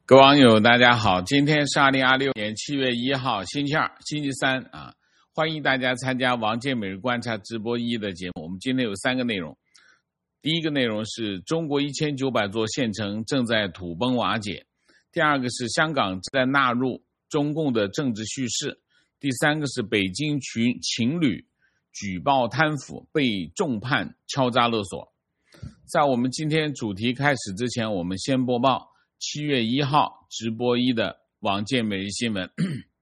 各位网友大家好，今天是2026年7月1号星期二星期三啊，欢迎大家参加王健每日观察直播1的节目。我们今天有3个内容，第一个内容是中国1900座县城正在土崩瓦解，第二个是香港正在纳入中共的政治叙事，第三个是北京情侣举报贪腐被重判敲诈勒索。在我们今天主题开始之前，我们先播报7月1号直播1的王健每日新闻。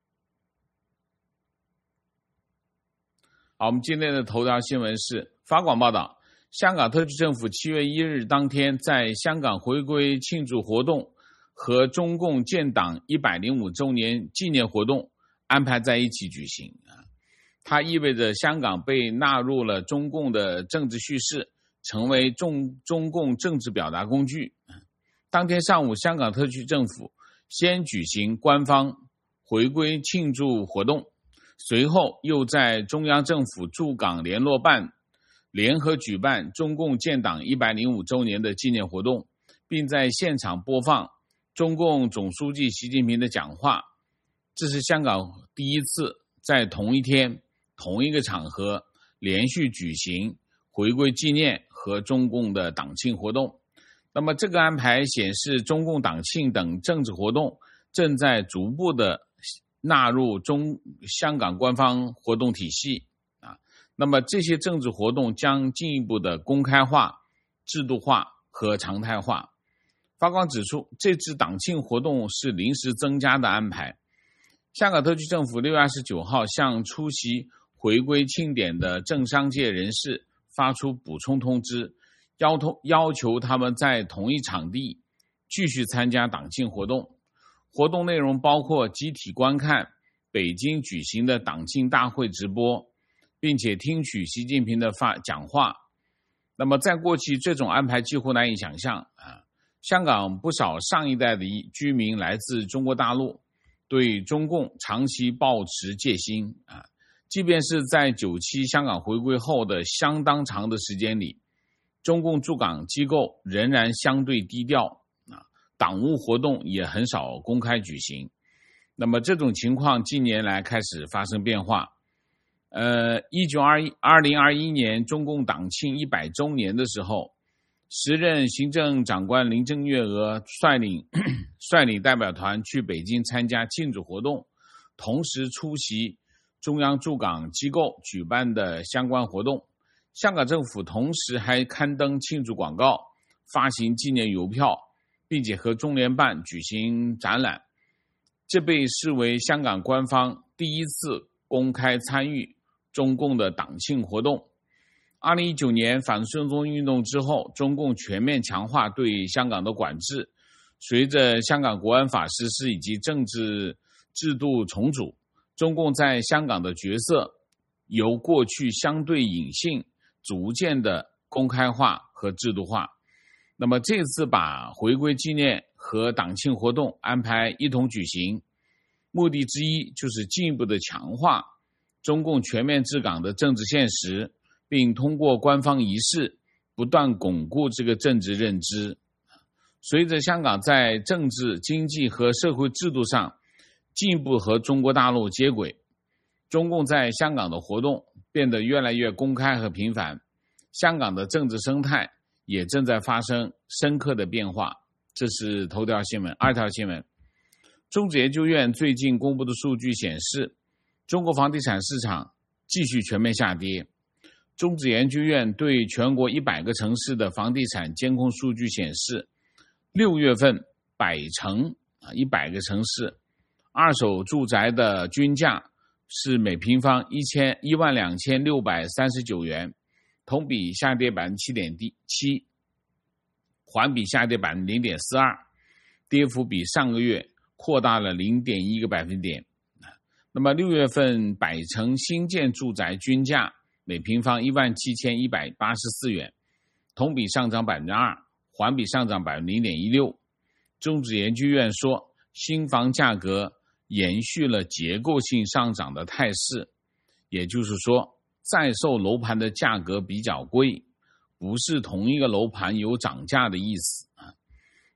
好，我们今天的头条新闻是法广报道，香港特区政府7月1日当天在香港回归庆祝活动和中共建党105周年纪念活动安排在一起举行。它意味着香港被纳入了中共的政治叙事，成为中共政治表达工具。当天上午，香港特区政府先举行官方回归庆祝活动，随后又在中央政府驻港联络办联合举办中共建党105周年的纪念活动，并在现场播放中共总书记习近平的讲话。这是香港第一次在同一天同一个场合连续举行回归纪念和中共的党庆活动。那么这个安排显示，中共党庆等政治活动正在逐步的纳入香港官方活动体系啊。那么这些政治活动将进一步的公开化、制度化和常态化。法广指出，这次党庆活动是临时增加的安排。香港特区政府6月29号向出席回归庆典的政商界人士发出补充通知，要求他们在同一场地继续参加党庆活动。活动内容包括集体观看北京举行的党庆大会直播，并且听取习近平的讲话。那么在过去，这种安排几乎难以想象啊。香港不少上一代的居民来自中国大陆，对中共长期抱持戒心啊。即便是在97香港回归后的相当长的时间里，中共驻港机构仍然相对低调啊，党务活动也很少公开举行。那么这种情况近年来开始发生变化。2021年中共党庆100周年的时候，时任行政长官林郑月娥率领代表团去北京参加庆祝活动，同时出席中央驻港机构举办的相关活动。香港政府同时还刊登庆祝广告，发行纪念邮票，并且和中联办举行展览。这被视为香港官方第一次公开参与中共的党庆活动。2019年反送中运动之后，中共全面强化对香港的管制。随着香港国安法实施以及政治制度重组，中共在香港的角色由过去相对隐性逐渐的公开化和制度化。那么这次把回归纪念和党庆活动安排一同举行，目的之一就是进一步的强化中共全面治港的政治现实，并通过官方仪式不断巩固这个政治认知。随着香港在政治、经济和社会制度上进一步和中国大陆接轨，中共在香港的活动变得越来越公开和频繁，香港的政治生态也正在发生深刻的变化。这是头条新闻。二条新闻，中指研究院最近公布的数据显示，中国房地产市场继续全面下跌。中指研究院对全国100个城市的房地产监控数据显示，6月份100个城市二手住宅的均价是每平方12639元，同比下跌 7.7%， 环比下跌 0.42%， 跌幅比上个月扩大了 0.1个百分点。那么6月份百城新建住宅均价每平方17184元，同比上涨 2%， 环比上涨 0.16%。 中指研究院说，新房价格延续了结构性上涨的态势，也就是说，在售楼盘的价格比较贵，不是同一个楼盘有涨价的意思。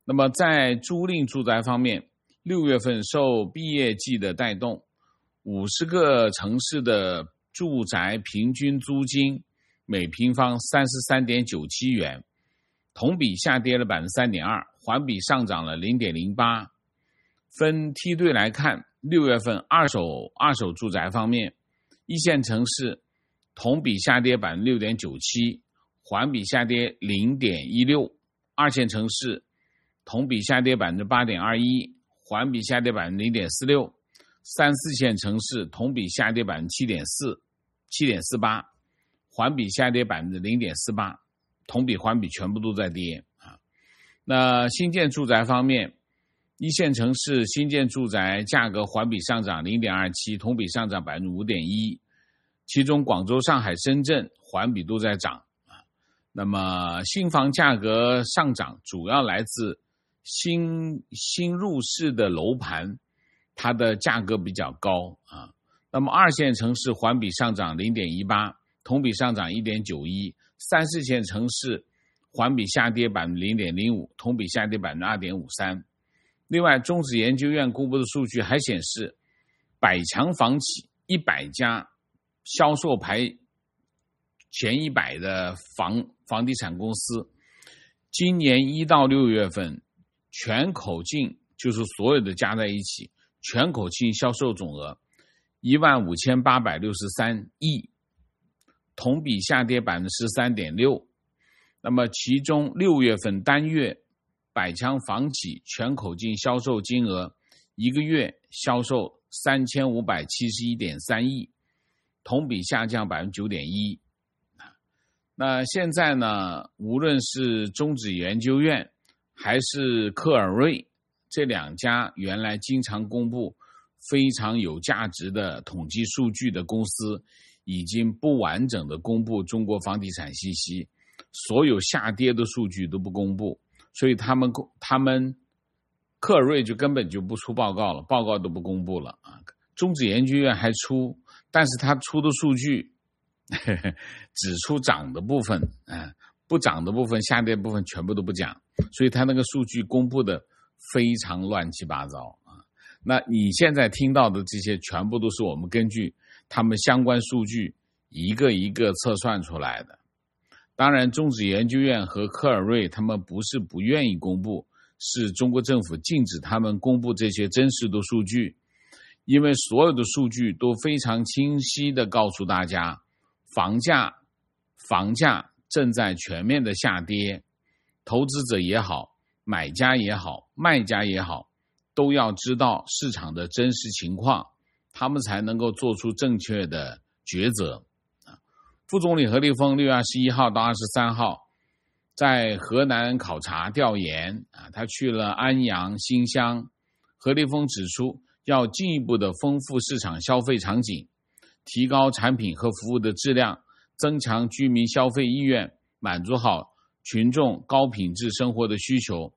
那么在租赁住宅方面，6月份受毕业季的带动，50个城市的住宅平均租金每平方 33.97 元，同比下跌了 3.2%， 环比上涨了 0.08%。分梯队来看，6月份二手住宅方面，一线城市同比下跌 6.97%， 环比下跌 0.16%， 二线城市同比下跌 8.21%， 环比下跌 0.46%， 3、4线城市同比下跌 7.48%， 环比下跌 0.48%， 同比环比全部都在跌。那新建住宅方面，一线城市新建住宅价格环比上涨 0.27%， 同比上涨 5.1%， 其中广州、上海、深圳环比都在涨。那么新房价格上涨主要来自新入市的楼盘，它的价格比较高啊。那么二线城市环比上涨 0.18%， 同比上涨 1.91%， 3、4线城市环比下跌 0.05%， 同比下跌 2.53%。另外，中指研究院公布的数据还显示，100强房企100家销售排前100的房地产公司，今年1到6月份全口径，就是所有的加在一起，全口径销售总额15863亿，同比下跌 13.6%。那么其中6月份单月100强房企全口径销售金额一个月销售3571.3亿，同比下降 9.1%。那现在呢，无论是中指研究院还是科尔瑞这2家原来经常公布非常有价值的统计数据的公司，已经不完整的公布中国房地产信息，所有下跌的数据都不公布，所以他们科尔瑞就根本就不出报告了，报告都不公布了啊。中指研究院还出，但是他出的数据只出涨的部分，不涨的部分、下跌的部分全部都不讲，所以他那个数据公布的非常乱七八糟啊。那你现在听到的这些全部都是我们根据他们相关数据一个一个测算出来的。当然，中指研究院和科尔瑞他们不是不愿意公布，是中国政府禁止他们公布这些真实的数据，因为所有的数据都非常清晰地告诉大家，房价正在全面的下跌，投资者也好，买家也好，卖家也好，都要知道市场的真实情况，他们才能够做出正确的抉择。副总理何立峰6月21号到23号在河南考察调研，他去了安阳、新乡。何立峰指出，要进一步的丰富市场消费场景，提高产品和服务的质量，增强居民消费意愿，满足好群众高品质生活的需求。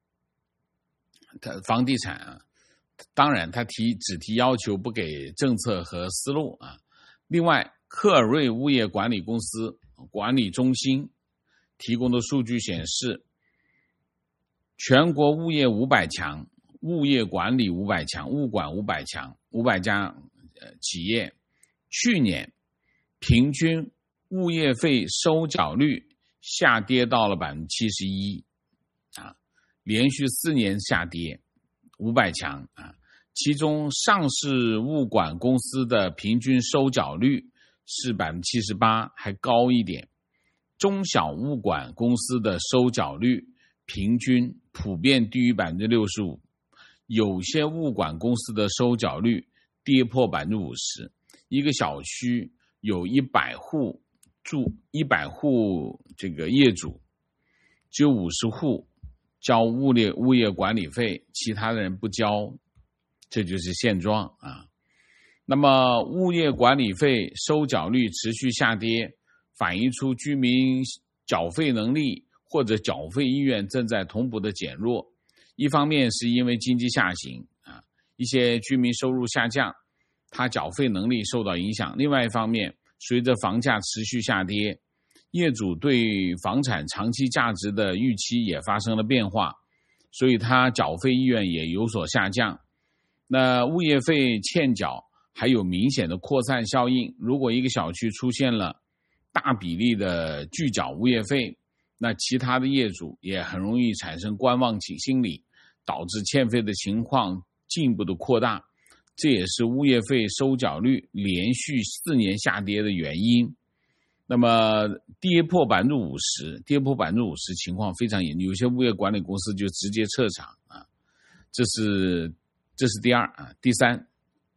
房地产当然他只提要求，不给政策和思路啊。另外，科尔瑞物业管理公司管理中心提供的数据显示，全国物业500强、物业管理500强、物管500强500家企业，去年平均物业费收缴率下跌到了 71%， 连续4年下跌500强其中上市物管公司的平均收缴率是 78%， 还高一点。中小物管公司的收缴率平均普遍低于 65%， 有些物管公司的收缴率跌破 50%。 一个小区有100户这个业主，只有50户交物业管理费，其他的人不交，这就是现状啊。那么物业管理费收缴率持续下跌，反映出居民缴费能力或者缴费意愿正在同步的减弱。一方面是因为经济下行一些居民收入下降，他缴费能力受到影响。另外一方面，随着房价持续下跌，业主对房产长期价值的预期也发生了变化， 所以它缴费意愿也有所下降。那物业费欠缴还有明显的扩散效应，如果一个小区出现了大比例的拒缴物业费，那其他的业主也很容易产生观望心理，导致欠费的情况进一步的扩大，这也是物业费收缴率连续4年下跌的原因。那么跌破 50%， 跌破 50%情况非常严重，有些物业管理公司就直接撤场啊。这是第二啊。第三，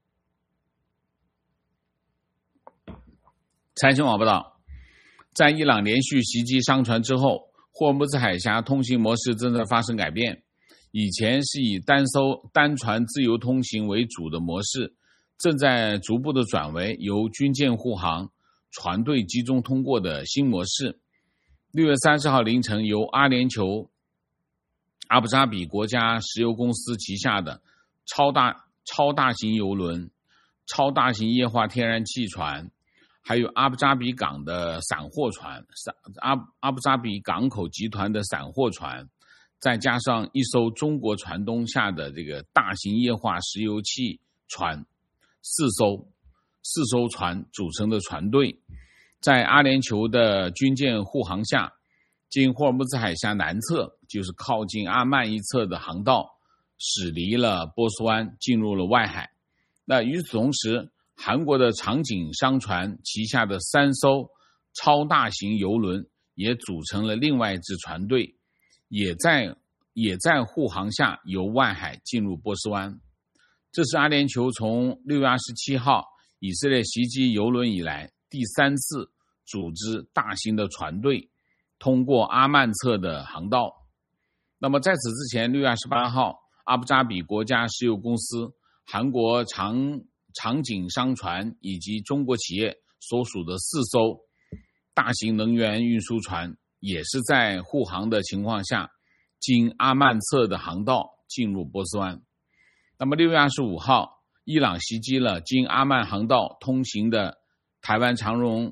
财新网报道，在伊朗连续袭击商船之后，霍尔木兹海峡通行模式正在发生改变。以前是以单船自由通行为主的模式，正在逐步的转为由军舰护航、船队集中通过的新模式。6月30号凌晨，由阿联酋阿布扎比国家石油公司旗下的超大型邮轮、超大型液化天然气船，还有阿布扎比港的散货船、阿布扎比港口集团的散货船，再加上一艘中国船东下的这个大型液化石油气船，4艘船组成的船队，在阿联酋的军舰护航下，经霍尔木兹海峡南侧，就是靠近阿曼一侧的航道，驶离了波斯湾，进入了外海。那与此同时，韩国的长井商船旗下的3艘超大型邮轮也组成了另外一支船队，也在护航下由外海进入波斯湾。这是阿联酋从6月27号以色列袭击邮轮以来第3次组织大型的船队通过阿曼侧的航道。那么在此之前，6月28号，阿布扎比国家石油公司、韩国长井商船以及中国企业所属的4艘大型能源运输船，也是在护航的情况下，经阿曼侧的航道进入波斯湾。那么6月25号，伊朗袭击了经阿曼航道通行的台湾长荣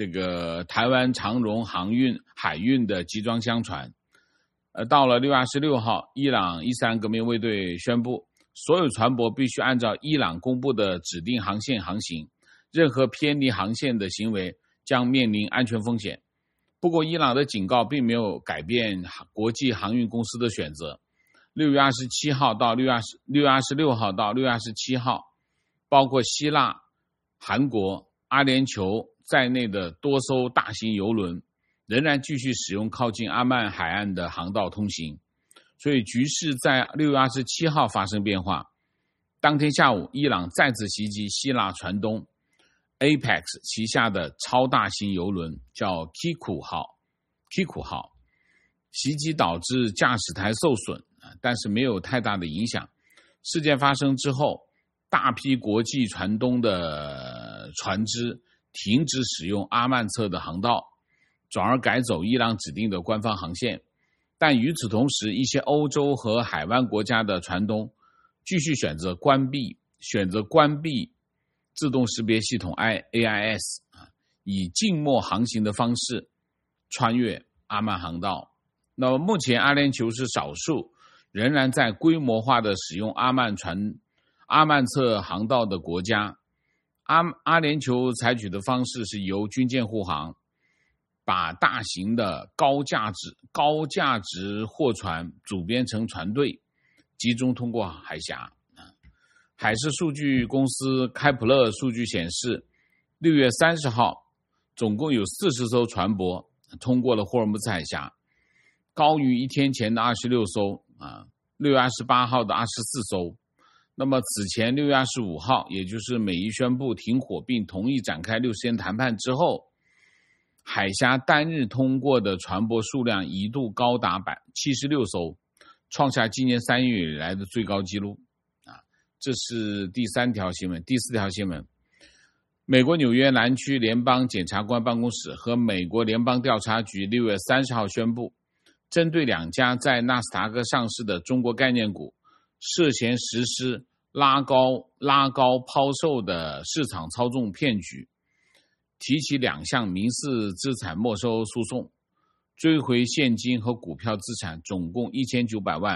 海运的集装箱船。到了6月26号，伊朗伊斯兰革命卫队宣布，所有船舶必须按照伊朗公布的指定航线航行，任何偏离航线的行为将面临安全风险。不过，伊朗的警告并没有改变国际航运公司的选择。6月26号到6月27号，包括希腊、韩国、阿联酋在内的多艘大型邮轮仍然继续使用靠近阿曼海岸的航道通行。所以局势在6月27号发生变化。当天下午，伊朗再次袭击希腊船东 Apex 旗下的超大型邮轮，叫 Kiku 号。袭击导致驾驶台受损，但是没有太大的影响。事件发生之后，大批国际船东的船只停止使用阿曼侧的航道，转而改走伊朗指定的官方航线。但与此同时，一些欧洲和海湾国家的船东继续选择关闭自动识别系统 AIS， 以静默航行的方式穿越阿曼航道。那么目前阿联酋是少数仍然在规模化的使用阿曼侧航道的国家。阿联酋采取的方式是由军舰护航，把大型的高价值货船组编成船队，集中通过海峡。海事数据公司开普勒数据显示，6月30号总共有40艘船舶通过了霍尔木兹海峡，高于一天前的26艘，6月28号的24艘。那么此前6月25号，也就是美伊宣布停火并同意展开60天谈判之后，海峡单日通过的船舶数量一度高达76艘，创下今年3月以来的最高纪录。这是第3条新闻。第4条新闻，美国纽约南区联邦检察官办公室和美国联邦调查局6月30号宣布，针对2家在纳斯达克上市的中国概念股涉嫌实施拉高抛售的市场操纵骗局，提起2项民事资产没收诉讼，追回现金和股票资产总共1900万，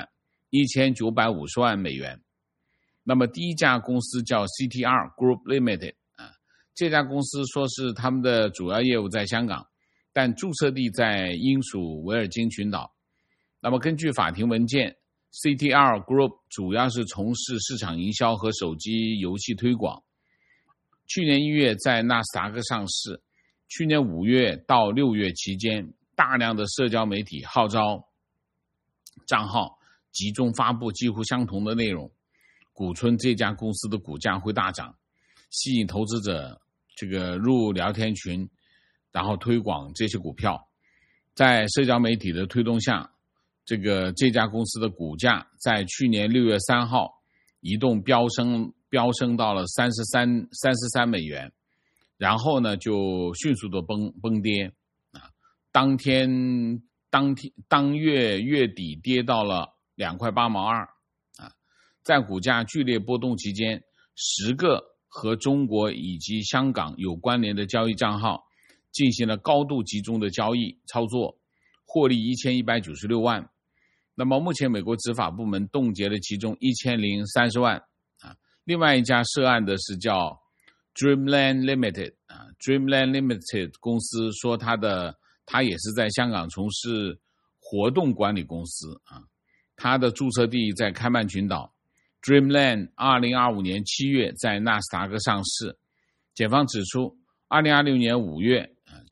1950万美元。那么第一家公司叫 CTR Group Limited 这家公司说是他们的主要业务在香港，但注册地在英属维尔京群岛。那么根据法庭文件， CTR Group 主要是从事市场营销和手机游戏推广。去年1月在纳斯达克上市，去年5月到6月期间，大量的社交媒体号召账号集中发布几乎相同的内容，鼓吹这家公司的股价会大涨，吸引投资者入聊天群，然后推广这些股票。在社交媒体的推动下，这家公司的股价在去年6月3号移动飙升到了33美元，然后呢就迅速的崩跌当月月底跌到了2块8毛2在股价剧烈波动期间，10个和中国以及香港有关联的交易账号进行了高度集中的交易操作，获利1196万。那么目前美国执法部门冻结了其中1030万另外一家涉案的是叫 Dreamland Limited Dreamland Limited 公司说它也是在香港从事活动管理公司它的注册地在开曼群岛。Dreamland 2025年7月在纳斯达克上市。检方指出2026年5月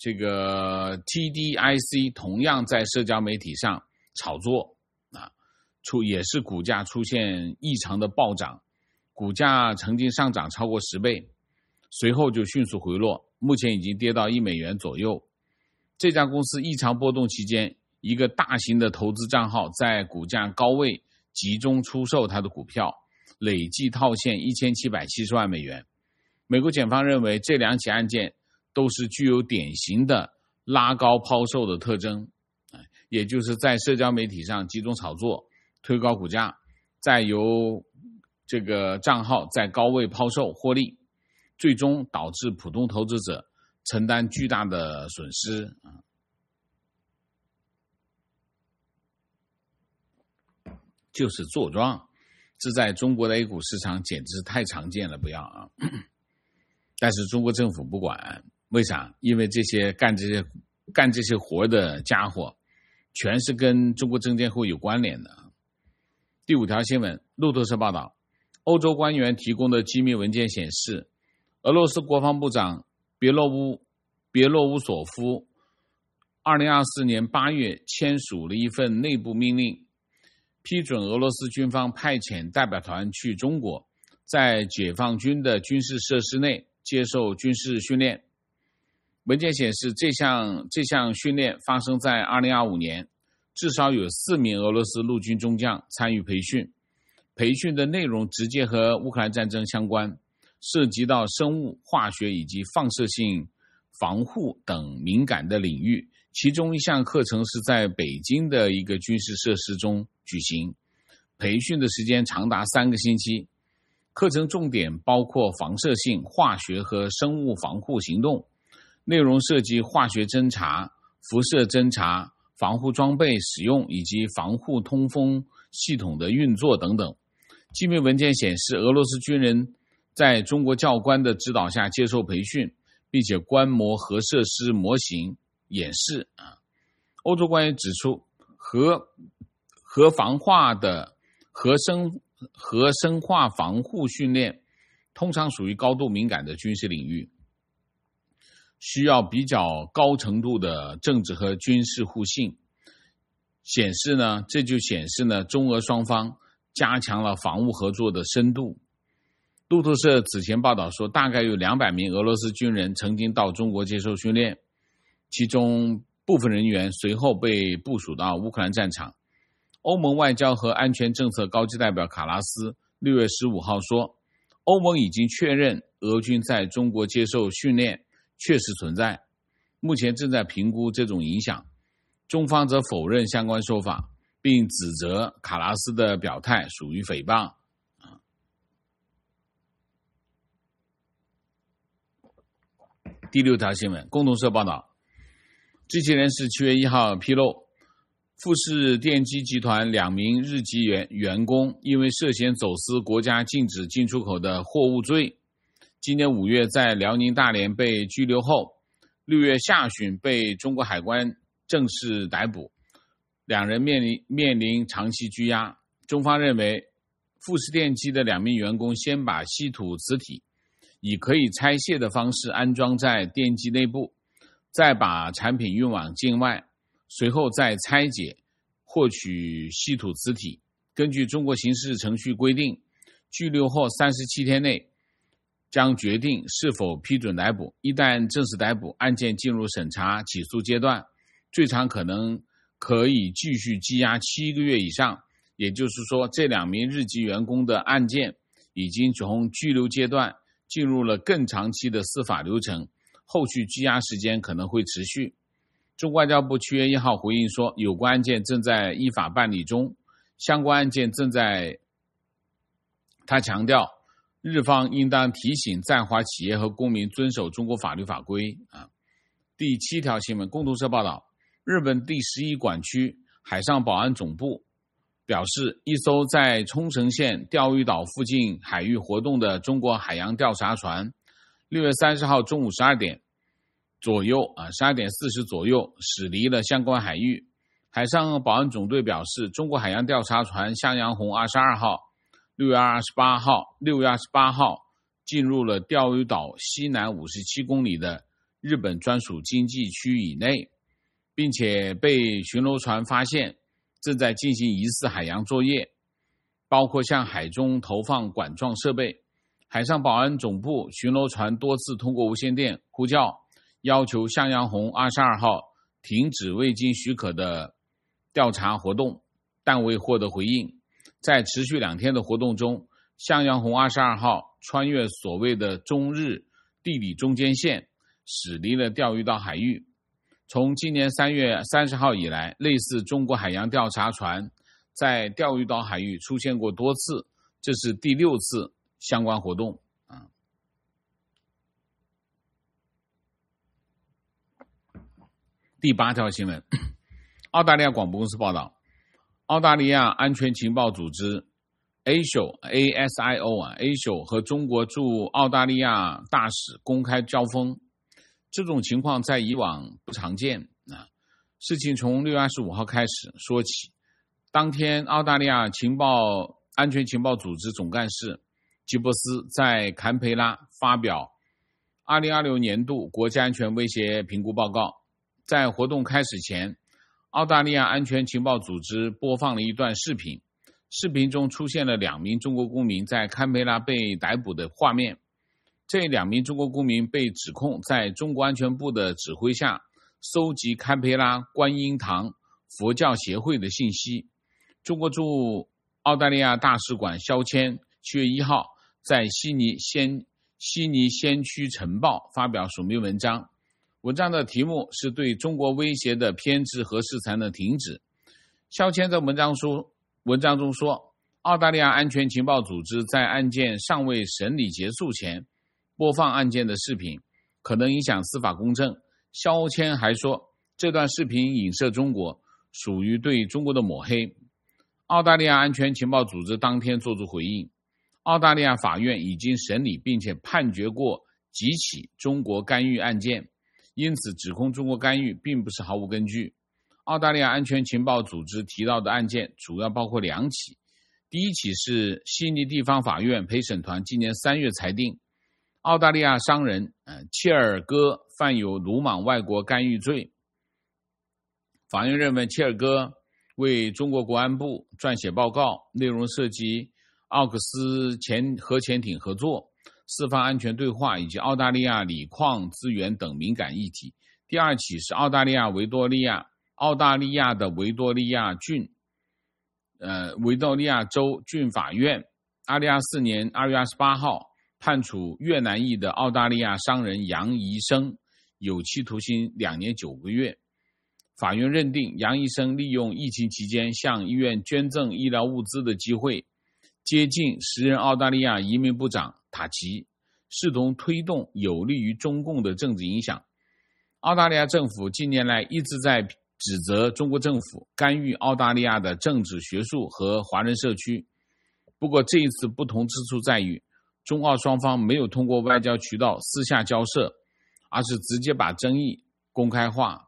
TDIC 同样在社交媒体上炒作也是股价出现异常的暴涨，股价曾经上涨超过10倍，随后就迅速回落，目前已经跌到1美元左右。这家公司异常波动期间，一个大型的投资账号在股价高位集中出售它的股票，累计套现1770万美元。美国检方认为这2起案件都是具有典型的拉高抛售的特征，也就是在社交媒体上集中炒作，推高股价，再由账号在高位抛售获利，最终导致普通投资者承担巨大的损失。就是坐庄，这在中国的 A 股市场简直太常见了，不要但是中国政府不管，为啥？因为这些干这些活的家伙全是跟中国证监会有关联的。第5条新闻，路透社报道，欧洲官员提供的机密文件显示，俄罗斯国防部长别洛乌索夫2024年8月签署了一份内部命令，批准俄罗斯军方派遣代表团去中国，在解放军的军事设施内接受军事训练。文件显示，这项训练发生在2025年，至少有4名俄罗斯陆军中将参与培训。培训的内容直接和乌克兰战争相关，涉及到生物、化学以及放射性防护等敏感的领域。其中一项课程是在北京的一个军事设施中举行，培训的时间长达3个星期。课程重点包括放射性、化学和生物防护行动，内容涉及化学侦察、辐射侦察、防护装备使用以及防护通风系统的运作等等。机密文件显示，俄罗斯军人在中国教官的指导下接受培训，并且观摩核设施模型演示。欧洲官员指出，核生化防护训练通常属于高度敏感的军事领域，需要比较高程度的政治和军事互信。这就显示中俄双方加强了防务合作的深度。路透社此前报道说，大概有200名俄罗斯军人曾经到中国接受训练，其中部分人员随后被部署到乌克兰战场。欧盟外交和安全政策高级代表卡拉斯6月15号说，欧盟已经确认俄军在中国接受训练确实存在，目前正在评估这种影响。中方则否认相关说法，并指责卡拉斯的表态属于诽谤。第6条新闻，共同社报道，知情人士7月1号披露， 富士电机集团2名日籍员工因为涉嫌走私国家禁止进出口的货物罪，今年5月在辽宁大连被拘留后，6月下旬被中国海关正式逮捕，两人面临长期拘押。中方认为，富士电机的2名员工先把稀土磁体以可以拆卸的方式安装在电机内部，再把产品运往境外，随后再拆解获取稀土磁体。根据中国刑事程序规定，拘留后37天内将决定是否批准逮捕。一旦正式逮捕，案件进入审查起诉阶段，最长可以继续羁押7个月以上。也就是说，这2名日籍员工的案件已经从拘留阶段进入了更长期的司法流程，后续羁押时间可能会持续。中国外交部7月1号回应说，有关案件正在依法办理中，相关案件他强调，日方应当提醒在华企业和公民遵守中国法律法规。第7条新闻，共同社报道，日本第11管区海上保安总部表示，一艘在冲绳县钓鱼岛附近海域活动的中国海洋调查船6月30号中午12点左右12点40左右驶离了相关海域。海上保安总队表示，中国海洋调查船向阳红22号6月28号进入了钓鱼岛西南57公里的日本专属经济区以内，并且被巡逻船发现正在进行疑似海洋作业，包括向海中投放管状设备。海上保安总部巡逻船多次通过无线电呼叫，要求向阳红22号停止未经许可的调查活动，但未获得回应。在持续2天的活动中，向阳红22号穿越所谓的中日地理中间线，驶离了钓鱼岛海域。从今年3月30号以来，类似中国海洋调查船在钓鱼岛海域出现过多次，这是第6次相关活动。第8条新闻，澳大利亚广播公司报道，澳大利亚安全情报组织 ASIO 和中国驻澳大利亚大使公开交锋。这种情况在以往不常见。事情从6月25号开始说起。当天，澳大利亚安全情报组织总干事吉伯斯在坎培拉发表2026年度国家安全威胁评估报告。在活动开始前，澳大利亚安全情报组织播放了一段视频，视频中出现了2名中国公民在坎培拉被逮捕的画面。这2名中国公民被指控在中国安全部的指挥下搜集堪培拉观音堂佛教协会的信息。中国驻澳大利亚大使馆肖谦7月1号在悉尼先驱晨报发表署名文章，文章的题目是对中国威胁的偏执何时才能停止。肖谦在文章中说，澳大利亚安全情报组织在案件尚未审理结束前播放案件的视频，可能影响司法公正。肖谦还说，这段视频影射中国，属于对中国的抹黑。澳大利亚安全情报组织当天作出回应，澳大利亚法院已经审理并且判决过几起中国干预案件，因此指控中国干预并不是毫无根据。澳大利亚安全情报组织提到的案件主要包括2起，第一起是悉尼地方法院陪审团今年3月裁定，澳大利亚商人切尔戈犯有鲁莽外国干预罪。法院认为切尔戈为中国国安部撰写报告，内容涉及奥克斯核潜艇合作、四方安全对话以及澳大利亚锂矿资源等敏感议题。第2起是澳大利亚的维多利亚州郡法院2024年2月28号判处越南裔的澳大利亚商人杨宜生有期徒刑2年9个月。法院认定杨宜生利用疫情期间向医院捐赠医疗物资的机会，接近时任澳大利亚移民部长塔奇，视同推动有利于中共的政治影响。澳大利亚政府近年来一直在指责中国政府干预澳大利亚的政治、学术和华人社区。不过这一次不同之处在于，中澳双方没有通过外交渠道私下交涉，而是直接把争议公开化。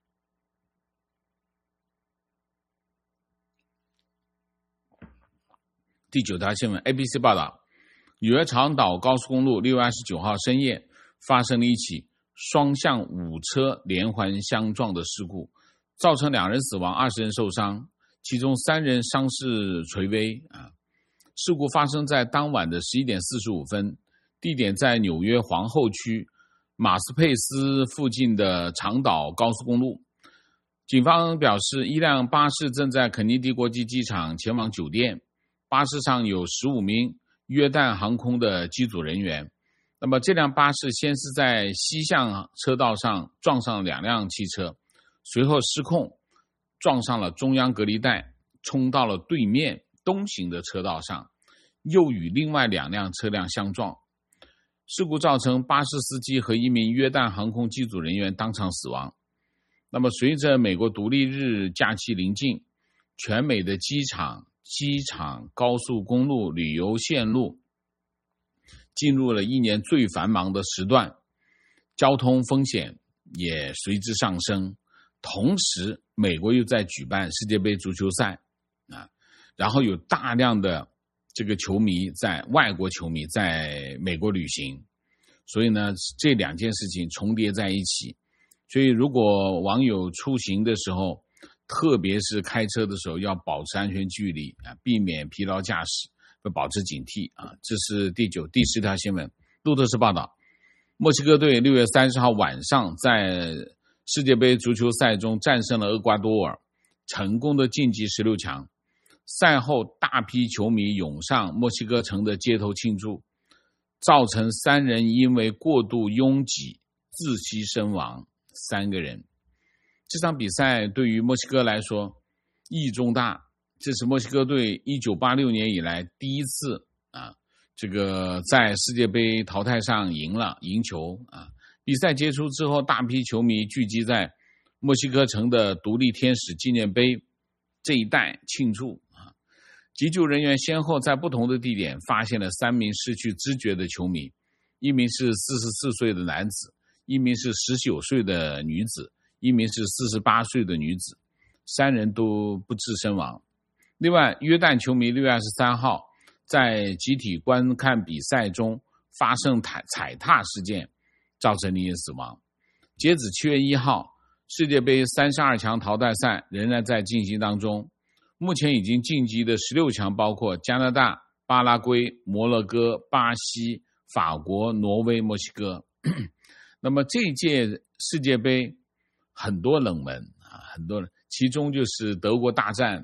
第9条新闻 ABC 报道，纽约长岛高速公路6月29号深夜发生了一起双向5车连环相撞的事故，造成2人死亡，20人受伤，其中3人伤势垂危。事故发生在当晚的11点45分，地点在纽约皇后区马斯佩斯附近的长岛高速公路。警方表示，一辆巴士正在肯尼迪国际机场前往酒店，巴士上有15名约旦航空的机组人员。那么这辆巴士先是在西向车道上撞上2辆汽车，随后失控撞上了中央隔离带，冲到了对面东行的车道上，又与另外2辆车辆相撞。事故造成巴士司机和一名约旦航空机组人员当场死亡。那么随着美国独立日假期临近，全美的机场、高速公路、旅游线路进入了一年最繁忙的时段，交通风险也随之上升。同时美国又在举办世界杯足球赛然后有大量的这个外国球迷在美国旅行，所以呢这2件事情重叠在一起。所以如果网友出行的时候，特别是开车的时候，要保持安全距离避免疲劳驾驶，保持警惕这是第10条新闻。路透社报道，墨西哥队6月30号晚上在世界杯足球赛中战胜了厄瓜多尔，成功的晋级16强。赛后大批球迷涌上墨西哥城的街头庆祝，造成3人因为过度拥挤窒息身亡，3个人。这场比赛对于墨西哥来说意义重大，这是墨西哥队1986年以来第一次这个在世界杯淘汰上赢球比赛结束之后，大批球迷聚集在墨西哥城的独立天使纪念碑这一带庆祝急救人员先后在不同的地点发现了3名失去知觉的球迷，一名是44岁的男子，一名是19岁的女子，一名是48岁的女子，3人都不治身亡。另外，约旦球迷6月23号在集体观看比赛中发生踩踏事件，造成0人死亡。截止7月1号，世界杯32强淘汰赛仍然在进行当中，目前已经晋级的16强包括加拿大、巴拉圭、摩洛哥、巴西、法国、挪威、墨西哥。那么这一届世界杯很多冷门很多人，其中就是德国大战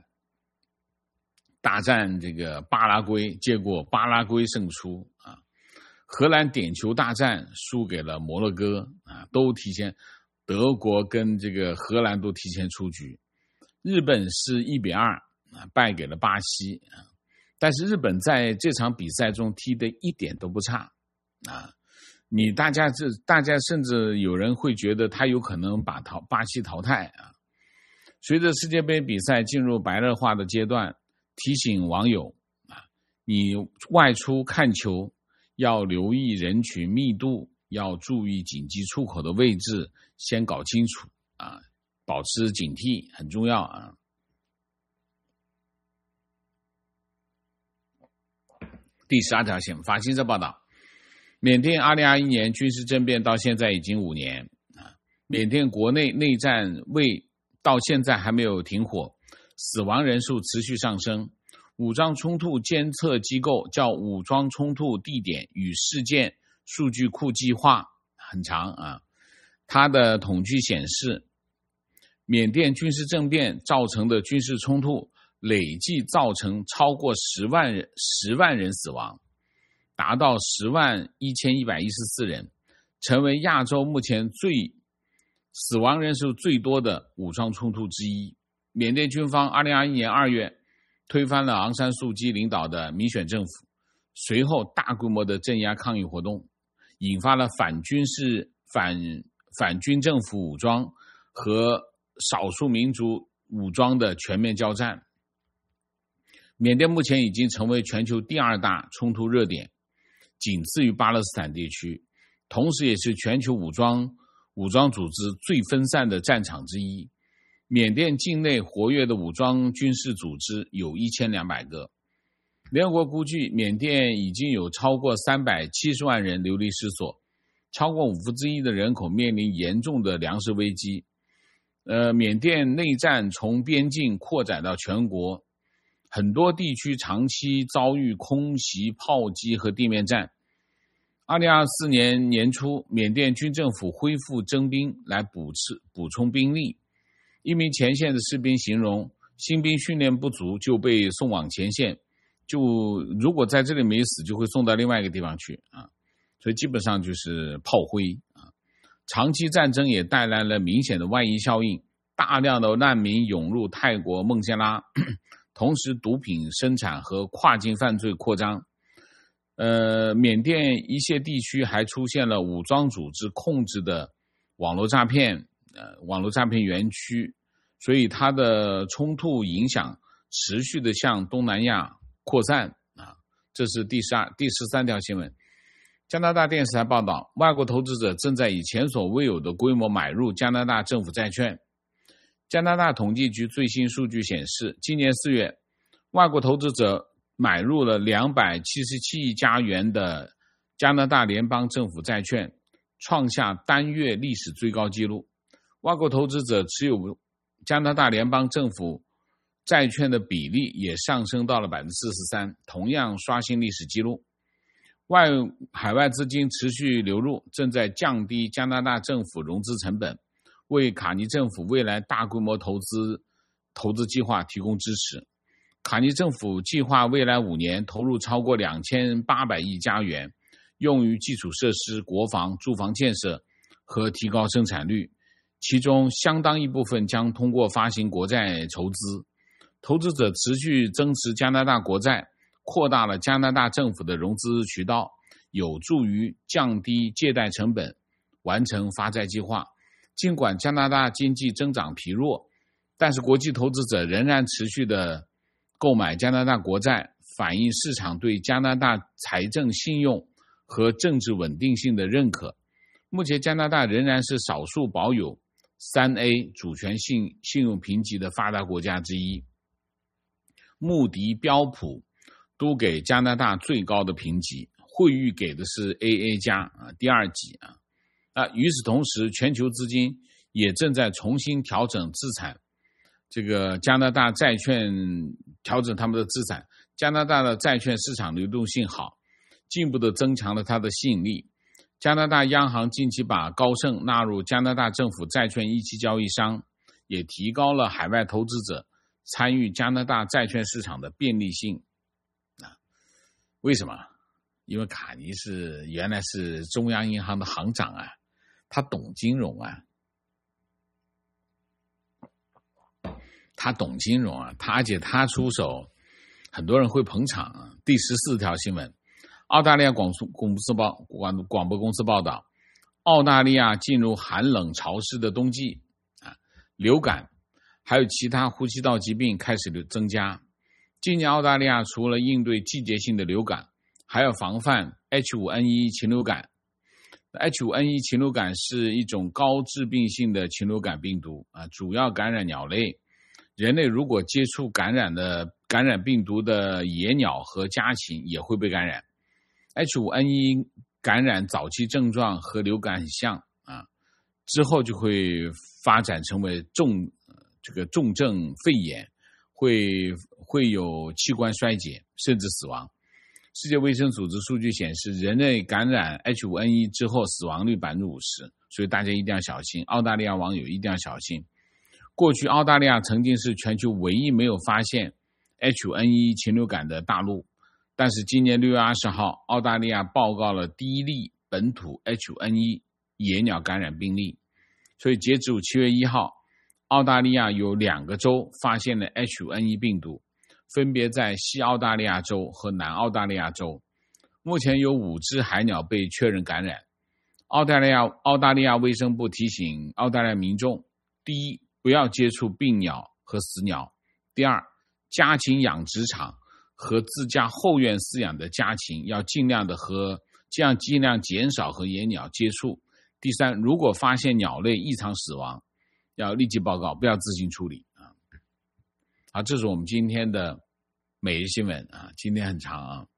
这个巴拉圭，结果巴拉圭胜出荷兰点球大战输给了摩洛哥都提前，德国跟这个荷兰都提前出局。日本是1-2败给了巴西但是日本在这场比赛中踢得一点都不差大家甚至有人会觉得他有可能把巴西淘汰随着世界杯比赛进入白热化的阶段，提醒网友你外出看球要留意人群密度，要注意紧急出口的位置，先搞清楚保持警惕很重要第12条新闻，法新社报道，缅甸2021年军事政变到现在已经5年缅甸国内内战到现在还没有停火，死亡人数持续上升。武装冲突监测机构叫武装冲突地点与事件数据库计划很长它的统计显示，缅甸军事政变造成的军事冲突累计造成超过10万人死亡，达到101114人，成为亚洲目前死亡人数最多的武装冲突之一。缅甸军方2021年2月推翻了昂山素姬领导的民选政府，随后大规模的镇压抗议活动，引发了反军政府武装和少数民族武装的全面交战。缅甸目前已经成为全球第2大冲突热点，仅次于巴勒斯坦地区，同时也是全球武装组织最分散的战场之一。缅甸境内活跃的武装军事组织有1200个。联合国估计，缅甸已经有超过370万人流离失所，超过1/5的人口面临严重的粮食危机。缅甸内战从边境扩展到全国，很多地区长期遭遇空袭、炮击和地面战。2024年年初，缅甸军政府恢复征兵来补充兵力。一名前线的士兵形容，新兵训练不足就被送往前线，如果在这里没死，就会送到另外一个地方去啊，所以基本上就是炮灰啊。长期战争也带来了明显的外溢效应，大量的难民涌入泰国孟加拉，同时毒品生产和跨境犯罪扩张。缅甸一些地区还出现了武装组织控制的网络诈骗园区，所以它的冲突影响持续的向东南亚扩散啊。这是第13条新闻。加拿大电视台报道，外国投资者正在以前所未有的规模买入加拿大政府债券。加拿大统计局最新数据显示，今年4月，外国投资者买入了277亿加元的加拿大联邦政府债券，创下单月历史最高纪录。外国投资者持有加拿大联邦政府债券的比例也上升到了 43%， 同样刷新历史纪录。海外资金持续流入，正在降低加拿大政府融资成本，为卡尼政府未来大规模投资计划提供支持。卡尼政府计划未来5年投入超过2800亿加元，用于基础设施、国防、住房建设和提高生产率，其中相当一部分将通过发行国债筹资。投资者持续增持加拿大国债，扩大了加拿大政府的融资渠道，有助于降低借贷成本，完成发债计划。尽管加拿大经济增长疲弱，但是国际投资者仍然持续的购买加拿大国债，反映市场对加拿大财政信用和政治稳定性的认可。目前加拿大仍然是少数保有 3A 主权信用评级的发达国家之一。穆迪、标普都给加拿大最高的评级，惠誉给的是 AA 加第2级与此同时，全球资金也正在重新调整资产，这个加拿大债券调整他们的资产。加拿大的债券市场流动性好，进一步的增强了它的吸引力。加拿大央行近期把高盛纳入加拿大政府债券一期交易商，也提高了海外投资者参与加拿大债券市场的便利性。为什么？因为卡尼原来是中央银行的行长啊，他懂金融啊，而且他出手，很多人会捧场。第14条新闻，澳大利亚广播公司报道，澳大利亚进入寒冷潮湿的冬季流感还有其他呼吸道疾病开始增加。今年澳大利亚除了应对季节性的流感，还要防范 H5N1 禽流感。H5N1 禽流感是一种高致病性的禽流感病毒主要感染鸟类。人类如果接触感染病毒的野鸟和家禽也会被感染。H5N1 感染早期症状和流感很像之后就会发展成为重症肺炎，会有器官衰竭甚至死亡。世界卫生组织数据显示，人类感染 H5N1 之后死亡率 50%， 所以大家一定要小心，澳大利亚网友一定要小心。过去澳大利亚曾经是全球唯一没有发现 H5N1 禽流感的大陆，但是今年6月20号，澳大利亚报告了第一例本土 H5N1 野鸟感染病例。所以截止7月1号，澳大利亚有2个州发现了 H5N1 病毒，分别在西澳大利亚州和南澳大利亚州。目前有5只海鸟被确认感染。澳大利亚卫生部提醒澳大利亚民众，第一， 不要接触病鸟和死鸟。第二，家禽养殖场和自家后院饲养的家禽要尽量减少和野鸟接触。第三，如果发现鸟类异常死亡，要立即报告，不要自行处理啊。好，这是我们今天的每日新闻啊，今天很长啊，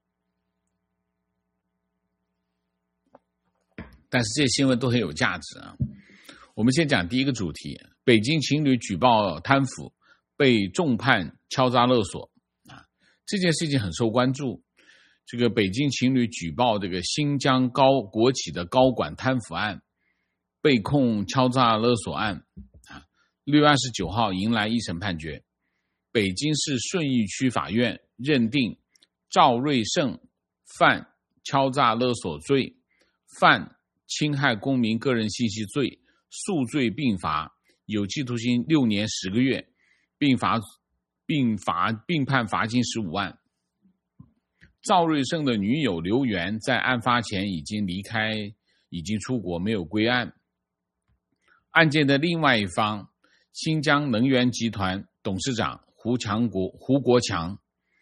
但是这些新闻都很有价值啊。我们先讲第一个主题，北京情侣举报贪腐被重判敲诈勒索啊，这件事情很受关注。这个北京情侣举报这个新疆国企的高管贪腐案，被控敲诈勒索案啊，6月29号迎来一审判决。北京市顺义区法院认定赵瑞胜犯敲诈勒索罪，犯侵害公民个人信息罪，数罪并罚，有期徒刑6年10个月，并判罚金15万。赵瑞胜的女友刘媛在案发前已经出国，没有归案。案件的另外一方，新疆能源集团董事长胡国强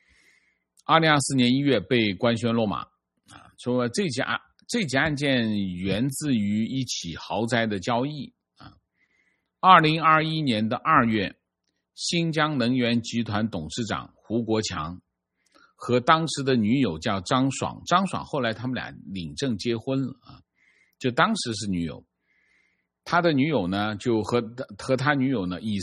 ，2024年1月被官宣落马。说这起案件源自于一起豪宅的交易。2021年2月，新疆能源集团董事长胡国强和当时的女友叫张爽后来他们俩领证结婚了啊，就当时是女友。他的女友呢，就和他女友呢，以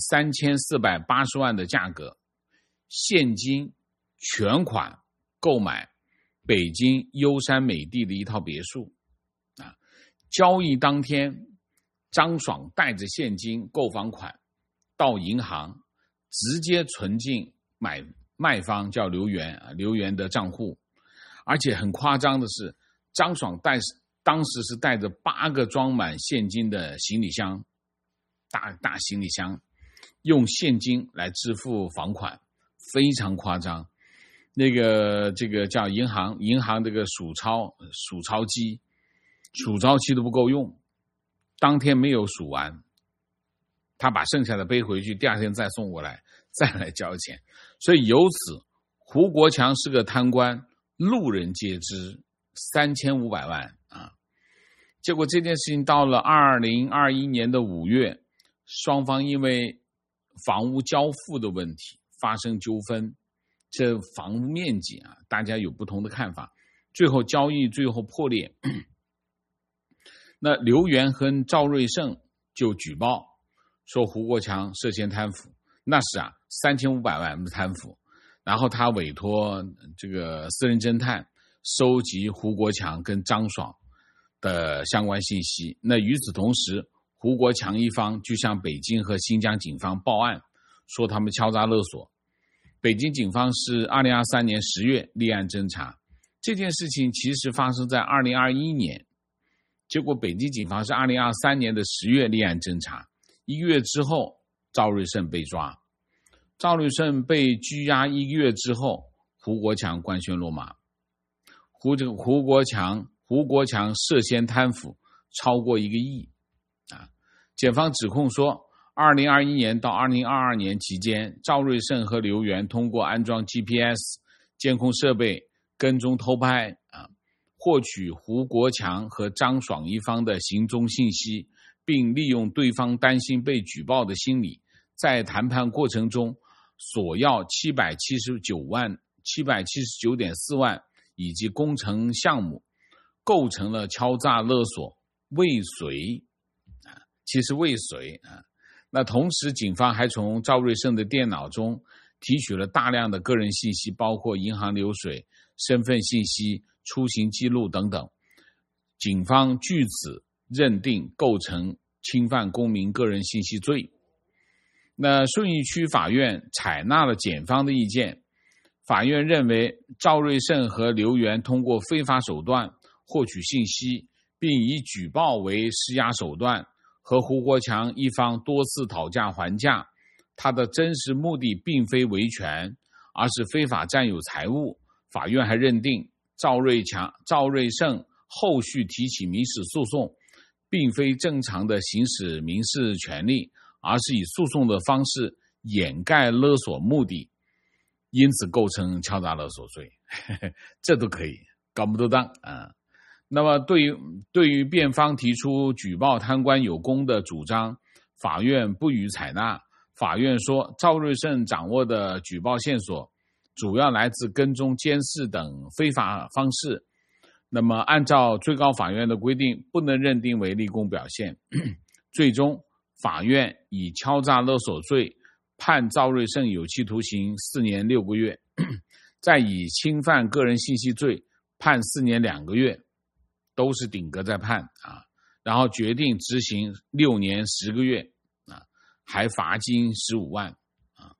3480万的价格现金全款购买北京优山美地的一套别墅啊。交易当天，张爽带着现金购房款到银行，直接存进卖方叫刘媛的账户。而且很夸张的是，张爽当时是带着8个装满现金的行李箱，大行李箱，用现金来支付房款，非常夸张。这个叫银行这个数钞机都不够用，当天没有数完，他把剩下的背回去，第二天再送过来，再来交钱。所以由此，胡国强是个贪官，路人皆知，3500万啊。结果这件事情到了2021年5月，双方因为房屋交付的问题发生纠纷，这房屋面积啊，大家有不同的看法，最后交易破裂。那刘媛和赵瑞胜就举报说胡国强涉嫌贪腐，那是3500万贪腐，然后他委托这个私人侦探收集胡国强跟张爽的相关信息。那与此同时，胡国强一方就向北京和新疆警方报案，说他们敲诈勒索。北京警方是2023年10月立案侦查，这件事情其实发生在2021年，结果北京警方是2023年10月立案侦查，1个月之后赵瑞胜被抓。赵瑞胜被拘押1个月之后，胡国强官宣落马。胡国强涉嫌贪腐超过1个亿啊！检方指控说，2021年到2022年期间，赵瑞胜和刘媛通过安装 GPS 监控设备跟踪偷拍获取胡国强和张爽一方的行踪信息，并利用对方担心被举报的心理，在谈判过程中索要779.4万以及工程项目，构成了敲诈勒索未遂其实未遂那同时警方还从赵瑞胜的电脑中提取了大量的个人信息，包括银行流水、身份信息、出行记录等等。警方据此认定构成侵犯公民个人信息罪。那顺义区法院采纳了检方的意见，法院认为赵瑞胜和刘媛通过非法手段获取信息，并以举报为施压手段，和胡国强一方多次讨价还价，他的真实目的并非维权，而是非法占有财物。法院还认定赵瑞胜后续提起民事诉讼并非正常的行使民事权利， 而是以诉讼的方式掩盖勒索目的，因此构成敲诈勒索罪。这都可以，搞不都当啊。那么对于辩方提出举报贪官有功的主张，法院不予采纳。法院说，赵瑞胜掌握的举报线索主要来自跟踪、监视等非法方式，那么按照最高法院的规定，不能认定为立功表现。最终法院以敲诈勒索罪判赵瑞胜有期徒刑4年6个月，再以侵犯个人信息罪判4年2个月，都是顶格在判啊，然后决定执行6年10个月啊，还罚金15万啊。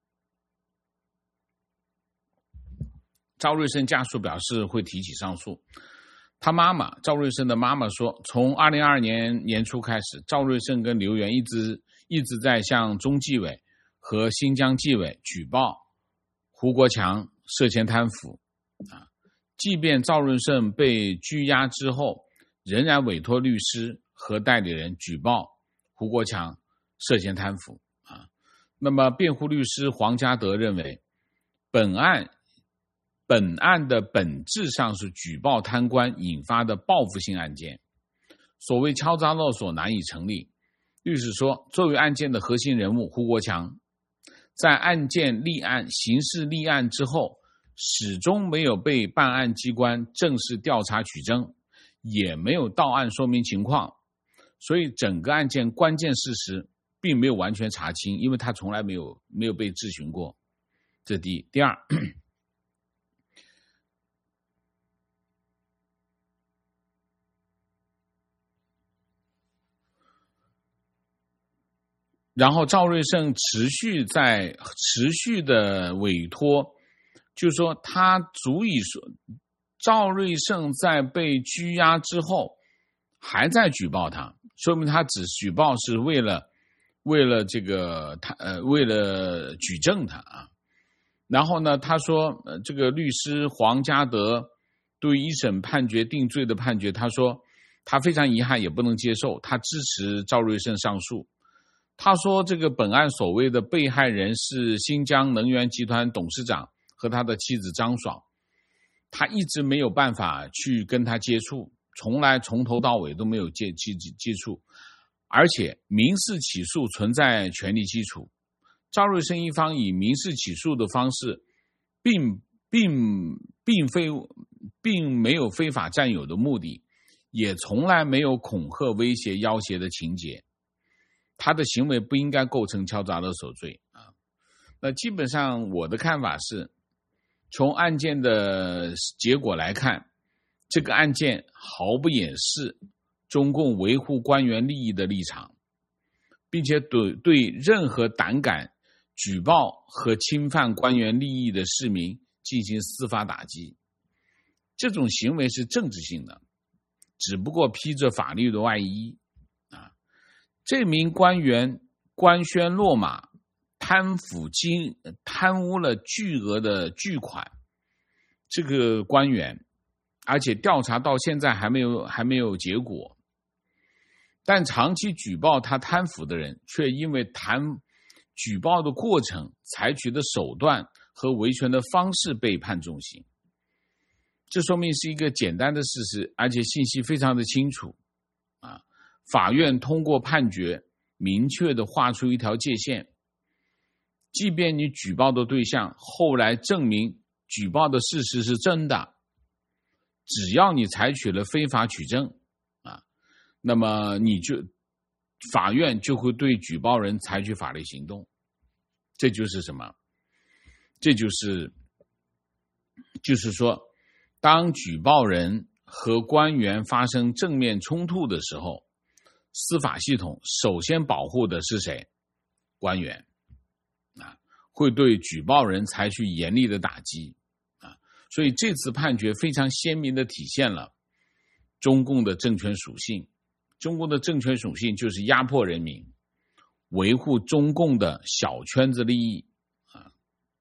赵瑞胜家属表示会提起上诉。他妈妈赵瑞胜的妈妈说，从2022年年初开始，赵瑞胜跟刘源一直在向中纪委和新疆纪委举报胡国强涉嫌贪腐啊。即便赵瑞胜被拘押之后，仍然委托律师和代理人举报胡国强涉嫌贪腐啊。那么辩护律师黄家德认为，本案的本质上是举报贪官引发的报复性案件，所谓敲诈勒索难以成立。律师说，作为案件的核心人物胡国强，在案件立案、刑事立案之后，始终没有被办案机关正式调查取证，也没有到案说明情况，所以整个案件关键事实并没有完全查清，因为他从来没有被质询过。这第一。第二，然后赵瑞胜持续的委托，就是说他足以说，赵瑞胜在被拘押之后还在举报他，说明他只举报是为了举证他啊。然后呢，他说这个律师黄家德对一审判决定罪的判决，他说他非常遗憾也不能接受，他支持赵瑞胜上诉。他说这个本案所谓的被害人是新疆能源集团董事长和他的妻子张爽，他一直没有办法去跟他接触，从头到尾都没有接触，而且民事起诉存在权利基础。赵瑞胜一方以民事起诉的方式并没有非法占有的目的，也从来没有恐吓、威胁、要挟的情节，他的行为不应该构成敲诈勒索罪啊。那基本上我的看法是，从案件的结果来看，这个案件毫不掩饰中共维护官员利益的立场，并且对任何胆敢举报和侵犯官员利益的市民进行司法打击。这种行为是政治性的，只不过披着法律的外衣啊。这名官员官宣落马，贪污了巨额的巨款，这个官员，而且调查到现在还没有结果。但长期举报他贪腐的人，却因为举报的过程、采取的手段和维权的方式被判重刑。这说明是一个简单的事实，而且信息非常的清楚啊。法院通过判决明确地画出一条界限，即便你举报的对象后来证明举报的事实是真的，只要你采取了非法取证啊，那么法院就会对举报人采取法律行动。这就是什么？这就是说，当举报人和官员发生正面冲突的时候，司法系统首先保护的是谁？官员啊，会对举报人采取严厉的打击啊。所以这次判决非常鲜明地体现了中共的政权属性。中共的政权属性就是压迫人民，维护中共的小圈子利益啊。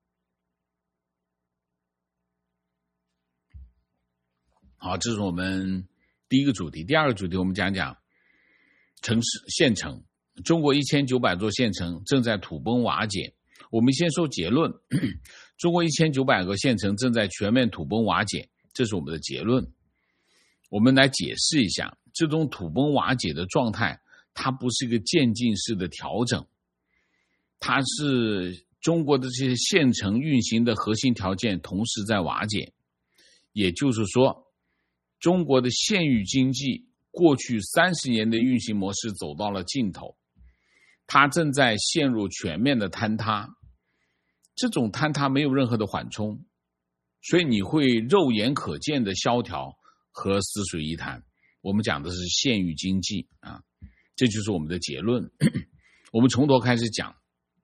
好，这是我们第一个主题。第二个主题我们讲讲县城中国1900座县城正在土崩瓦解。我们先说结论，中国1900个县城正在全面土崩瓦解，这是我们的结论。我们来解释一下，这种土崩瓦解的状态，它不是一个渐进式的调整，它是中国的这些县城运行的核心条件同时在瓦解。也就是说，中国的县域经济过去30年的运行模式走到了尽头，它正在陷入全面的坍塌。这种坍塌没有任何的缓冲，所以你会肉眼可见的萧条和死水一潭。我们讲的是县域经济啊，这就是我们的结论。我们从头开始讲。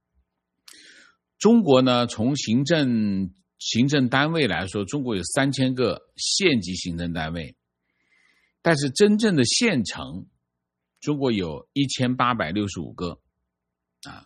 中国呢，从行政单位来说，中国有3000个县级行政单位，但是真正的县城，中国有1865个啊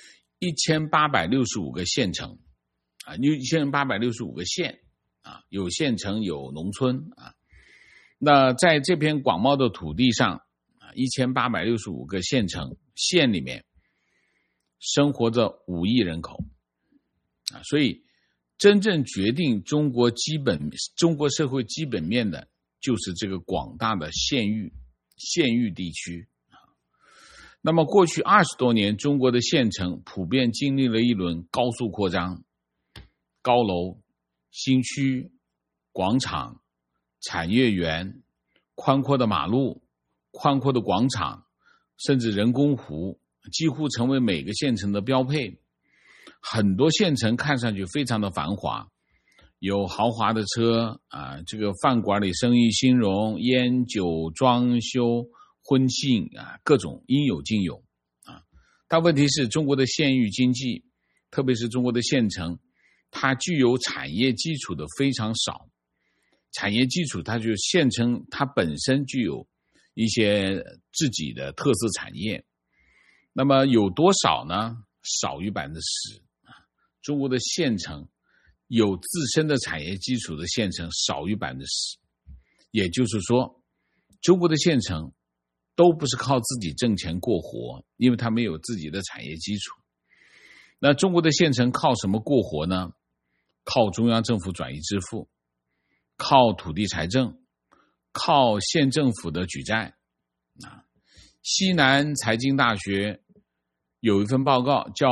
，1865个县城啊，1865个县啊，有县城有农村啊。那在这片广袤的土地上啊，1865个县里面生活着5亿人口啊，所以真正决定中国社会基本面的就是这个广大的县域地区。那么过去20多年，中国的县城普遍经历了一轮高速扩张，高楼、新区、广场、产业园、宽阔的马路、宽阔的广场，甚至人工湖，几乎成为每个县城的标配。很多县城看上去非常的繁华，有豪华的车啊，这个饭馆里生意兴隆，烟酒装修婚庆啊，各种应有尽有啊。但问题是，中国的县域经济，特别是中国的县城，它具有产业基础的非常少。产业基础，它就县城，它本身具有一些自己的特色产业。那么有多少呢？少于10%啊。中国的县城有自身的产业基础的县城少于10%，也就是说，中国的县城都不是靠自己挣钱过活，因为它没有自己的产业基础。那中国的县城靠什么过活呢？靠中央政府转移支付，靠土地财政，靠县政府的举债啊。西南财经大学有一份报告叫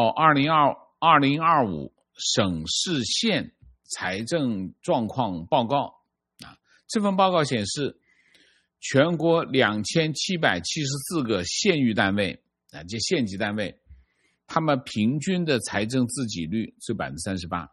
2025省市县财政状况报告啊。这份报告显示，全国2774个县域单位啊，这县级单位，他们平均的财政自给率是38%。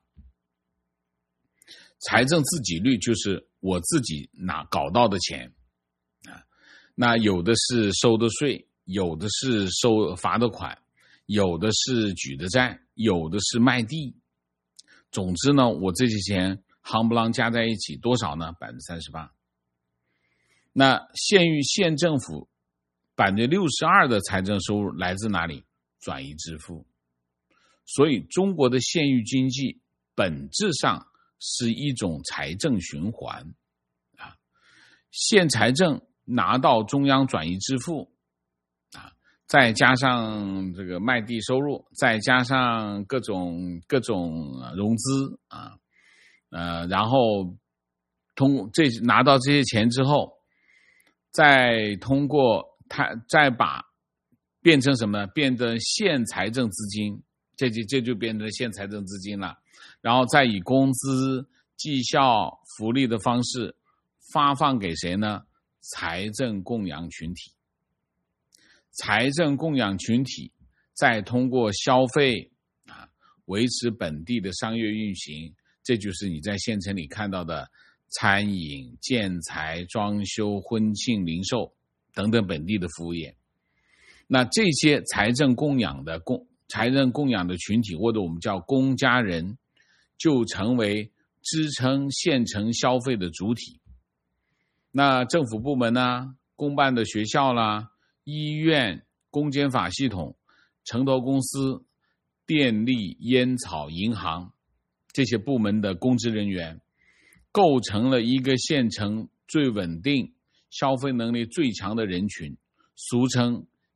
财政自给率就是我自己搞到的钱啊，那有的是收的税，有的是罚的款，有的是举的债，有的是卖地。总之呢，我这些钱夯不啷加在一起多少呢？38%。那县政府62%的财政收入来自哪里？转移支付。所以中国的县域经济本质上是一种财政循环啊，县财政拿到中央转移支付啊，再加上这个卖地收入，再加上各种融资啊，然后拿到这些钱之后，再通过再把变成什么呢？变成县财政资金，这就变成县财政资金了。然后再以工资、绩效、福利的方式发放给谁呢？财政供养群体。财政供养群体再通过消费啊，维持本地的商业运行，这就是你在县城里看到的餐饮、建材、装修、婚庆、零售等等本地的服务业。那这些财政供养的群体，或者我们叫公家人，就成为支撑县城消费的主体。那政府部门呢，公办的学校啦、医院、公检法系统、城投公司、电力、烟草、银行这些部门的公职人员，构成了一个县城最稳定、消费能力最强的人群，俗称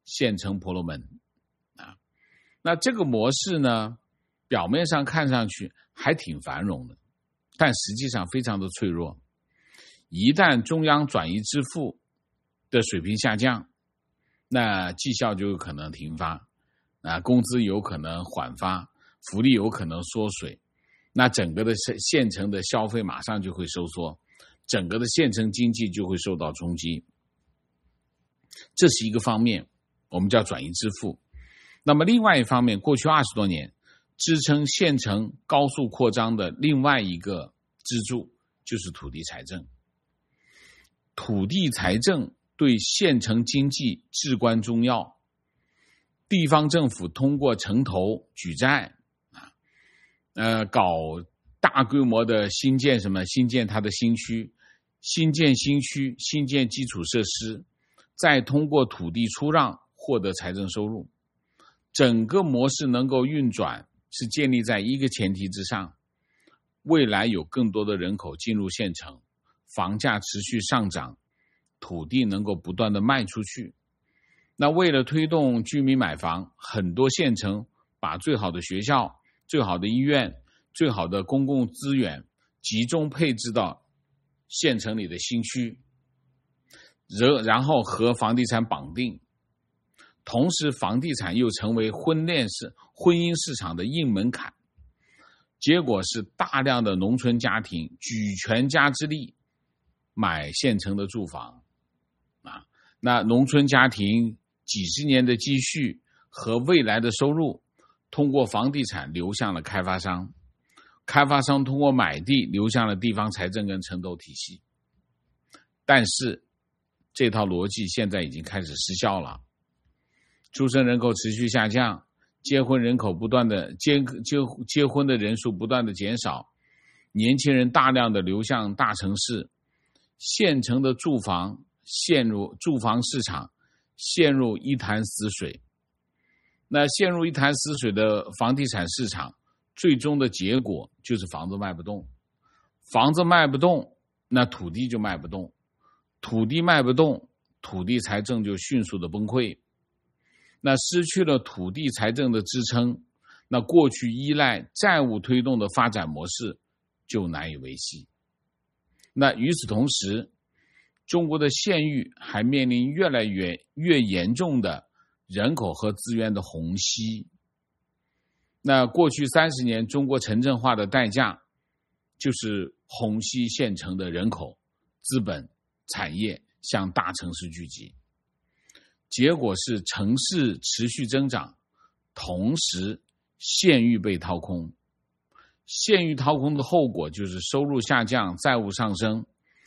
县城婆罗门啊。那这个模式呢，表面上看上去还挺繁荣的，但实际上非常的脆弱。一旦中央转移支付的水平下降，那绩效就有可能停发，工资有可能缓发，福利有可能缩水，那整个的县城的消费马上就会收缩，整个的县城经济就会受到冲击。这是一个方面，我们叫转移支付。那么另外一方面，过去20多年支撑县城高速扩张的另外一个支柱就是土地财政。土地财政对县城经济至关重要，地方政府通过城投举债搞大规模的新建它的新区，新建新区，新建基础设施，再通过土地出让获得财政收入。整个模式能够运转是建立在一个前提之上，未来有更多的人口进入县城，房价持续上涨，土地能够不断的卖出去。那为了推动居民买房，很多县城把最好的学校、最好的医院、最好的公共资源集中配置到县城里的新区，然后和房地产绑定。同时房地产又成为婚姻市场的硬门槛，结果是大量的农村家庭举全家之力买县城的住房那农村家庭几十年的积蓄和未来的收入通过房地产流向了开发商，开发商通过买地流向了地方财政跟城投体系。但是这套逻辑现在已经开始失效了，出生人口持续下降，结婚人口不断的结婚的人数不断的减少，年轻人大量的流向大城市，县城的住房市场陷入一潭死水。那陷入一潭死水的房地产市场，最终的结果就是房子卖不动，房子卖不动，那土地就卖不动，土地卖不动，土地财政就迅速的崩溃。那失去了土地财政的支撑，那过去依赖债务推动的发展模式就难以维系。那与此同时，中国的县域还面临越来越严重的人口和资源的虹吸。那过去30年中国城镇化的代价就是虹吸县城的人口、资本、产业向大城市聚集，结果是城市持续增长，同时县域被掏空。县域掏空的后果就是收入下降，债务上升，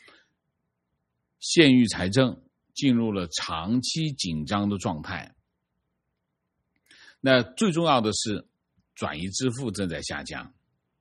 县域财政进入了长期紧张的状态。那最重要的是转移支付正在下降。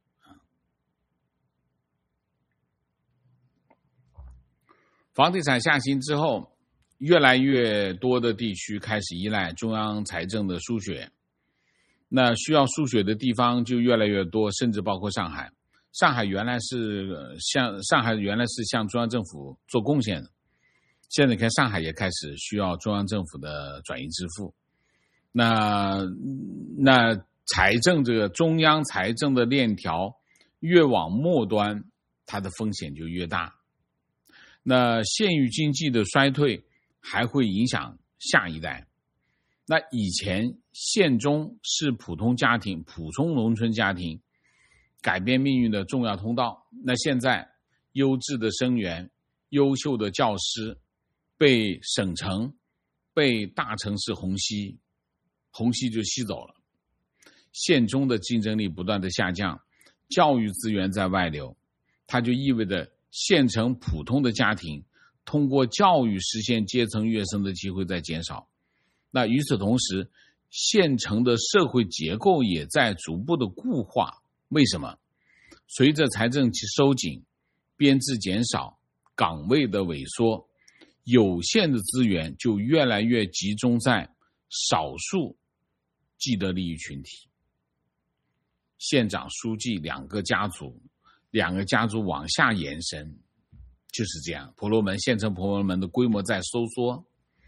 房地产下行之后，越来越多的地区开始依赖中央财政的输血，那需要输血的地方就越来越多，甚至包括上海。上海原来是向中央政府做贡献的，现在看上海也开始需要中央政府的转移支付。那财政这个中央财政的链条越往末端，它的风险就越大。那县域经济的衰退还会影响下一代。那以前县中是普通农村家庭改变命运的重要通道，那现在优质的生源、优秀的教师被省城、被大城市虹吸就吸走了，县中的竞争力不断的下降，教育资源在外流，它就意味着县城普通的家庭通过教育实现阶层跃升的机会在减少。那与此同时，县城的社会结构也在逐步的固化。为什么？随着财政收紧，编制减少，岗位的萎缩，有限的资源就越来越集中在少数既得利益群体。县长、书记两个家族往下延伸，就是这样。县城婆罗门的规模在收缩。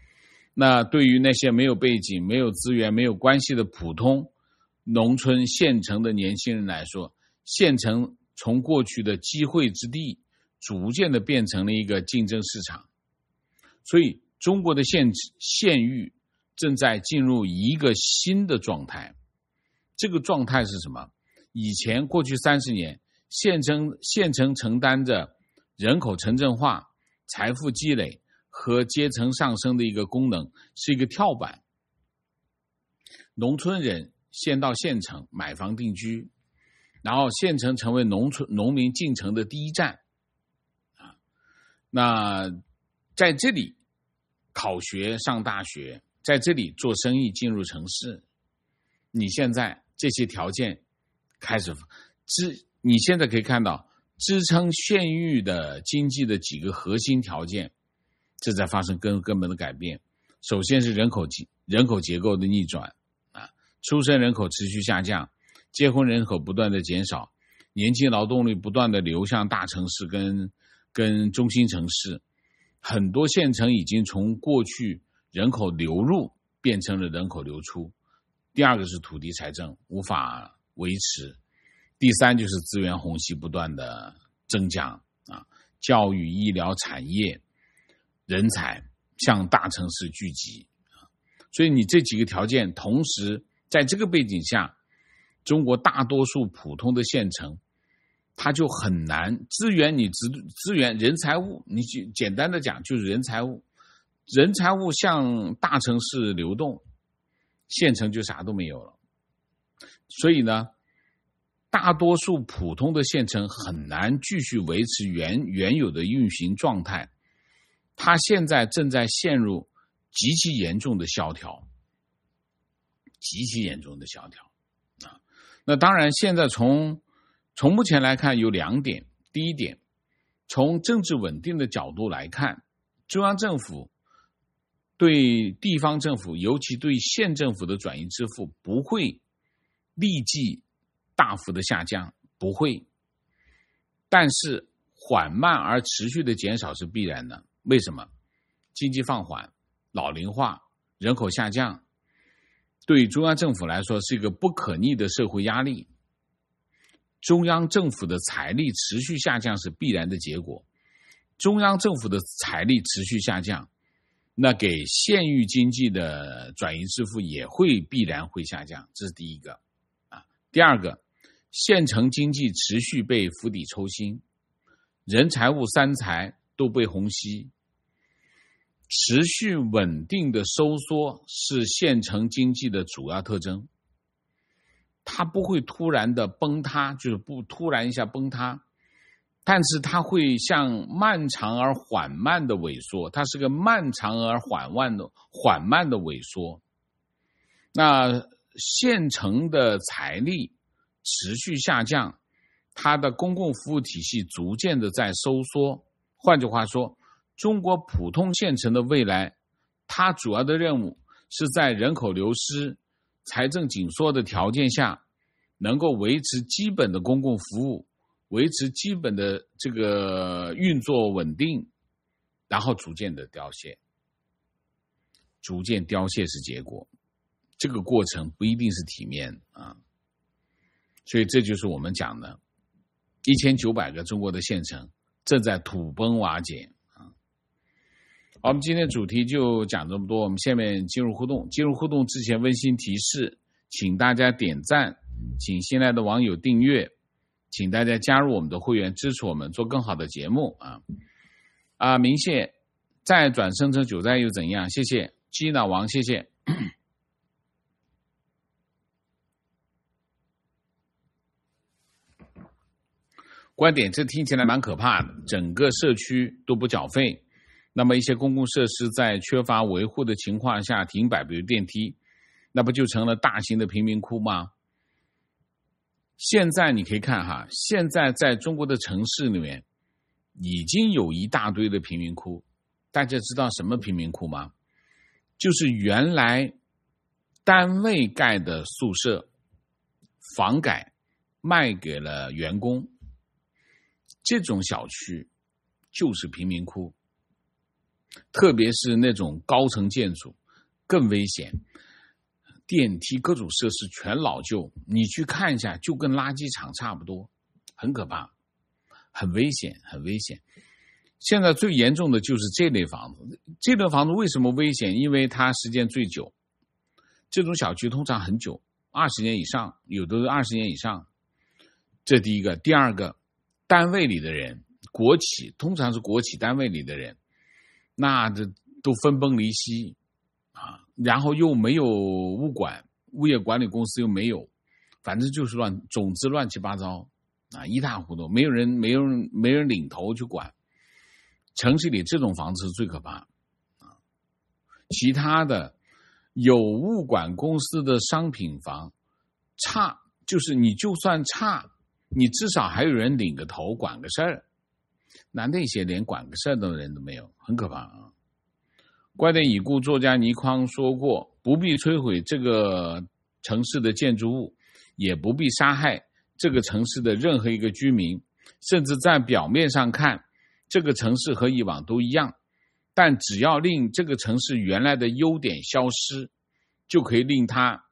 那对于那些没有背景、没有资源、没有关系的普通农村县城的年轻人来说，县城从过去的机会之地逐渐的变成了一个竞争市场。所以中国的县域正在进入一个新的状态。这个状态是什么？以前过去30年，县城承担着人口城镇化、财富积累和阶层上升的一个功能，是一个跳板。农村人先到县城买房定居，然后县城成为农民进城的第一站。那在这里考学上大学，在这里做生意进入城市，你现在这些条件开始你现在可以看到支撑县域的经济的几个核心条件正在发生根本的改变。首先是人口结构的逆转出生人口持续下降，结婚人口不断的减少，年轻劳动力不断的流向大城市跟中心城市，很多县城已经从过去人口流入变成了人口流出。第二个是土地财政无法维持，第三就是资源虹吸不断的增加教育、医疗、产业、人才向大城市聚集。所以你这几个条件同时在这个背景下，中国大多数普通的县城它就很难资源人财物，你简单的讲就是人财物向大城市流动，县城就啥都没有了。所以呢，大多数普通的县城很难继续维持原有的运行状态，它现在正在陷入极其严重的萧条。那当然现在从目前来看有2点。第一点，从政治稳定的角度来看，中央政府对地方政府，尤其对县政府的转移支付不会立即大幅的下降，不会，但是缓慢而持续的减少是必然的。为什么？经济放缓、老龄化、人口下降，对中央政府来说是一个不可逆的社会压力。中央政府的财力持续下降是必然的结果。中央政府的财力持续下降，那给县域经济的转移支付也必然会下降，这是第一个。第二个，县城经济持续被釜底抽薪，人财物三财都被虹吸，持续稳定的收缩是县城经济的主要特征。它不会突然的崩塌，就是不突然一下崩塌，但是它会向漫长而缓慢的萎缩，它是个漫长而缓慢的萎缩。那县城的财力持续下降，它的公共服务体系逐渐的在收缩。换句话说，中国普通县城的未来，它主要的任务是在人口流失、财政紧缩的条件下，能够维持基本的公共服务，维持基本的这个运作稳定，然后逐渐的凋谢。逐渐凋谢是结果，这个过程不一定是体面所以这就是我们讲的1900个中国的县城正在土崩瓦解好，我们今天主题就讲这么多，我们下面进入互动。进入互动之前温馨提示，请大家点赞，请新来的网友订阅，请大家加入我们的会员，支持我们做更好的节目明谢再转生成韭菜又怎样？谢谢鸡脑王，谢谢观点，这听起来蛮可怕的，整个社区都不缴费，那么一些公共设施在缺乏维护的情况下停摆，比如电梯，那不就成了大型的贫民窟吗？现在你可以看现在在中国的城市里面已经有一大堆的贫民窟。大家知道什么贫民窟吗？就是原来单位盖的宿舍，房改卖给了员工，这种小区就是贫民窟。特别是那种高层建筑， 更危险，电梯各种设施全老旧，你去看一下就跟垃圾场差不多，很可怕，很危险，很危险。现在最严重的就是这类房子，这类房子为什么危险？因为它时间最久，这种小区通常很久，20年以上，有的20年以上，这第一个。第二个，单位里的人，国企，通常是国企单位里的人，那这都分崩离析啊，然后又没有物管，物业管理公司又没有，反正就是总之乱七八糟啊，一塌糊涂，没有人领头去管。城市里这种房子是最可怕啊，其他的有物管公司的商品房差，就是你就算差，你至少还有人领个头管个事儿，那些连管个事儿的人都没有，很可怕啊。观点已故作家倪匡说过，不必摧毁这个城市的建筑物，也不必杀害这个城市的任何一个居民，甚至在表面上看这个城市和以往都一样，但只要令这个城市原来的优点消失，就可以令它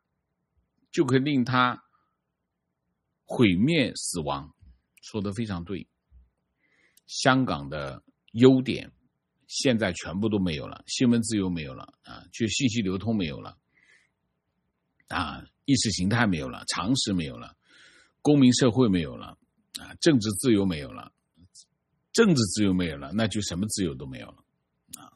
毁灭死亡。说得非常对，香港的优点现在全部都没有了，新闻自由没有了啊，就信息流通没有了啊，意识形态没有了，常识没有了，公民社会没有了啊，政治自由没有了，政治自由没有了，那就什么自由都没有了啊。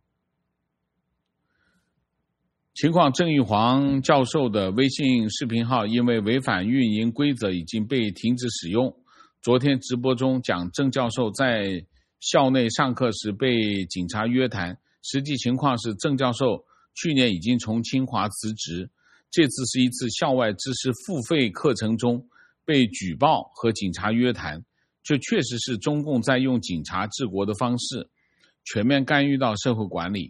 情况，郑玉煌教授的微信视频号因为违反运营规则已经被停止使用。昨天直播中讲郑教授在校内上课时被警察约谈，实际情况是郑教授去年已经从清华辞职，这次是一次校外知识付费课程中被举报和警察约谈，这确实是中共在用警察治国的方式全面干预到社会管理。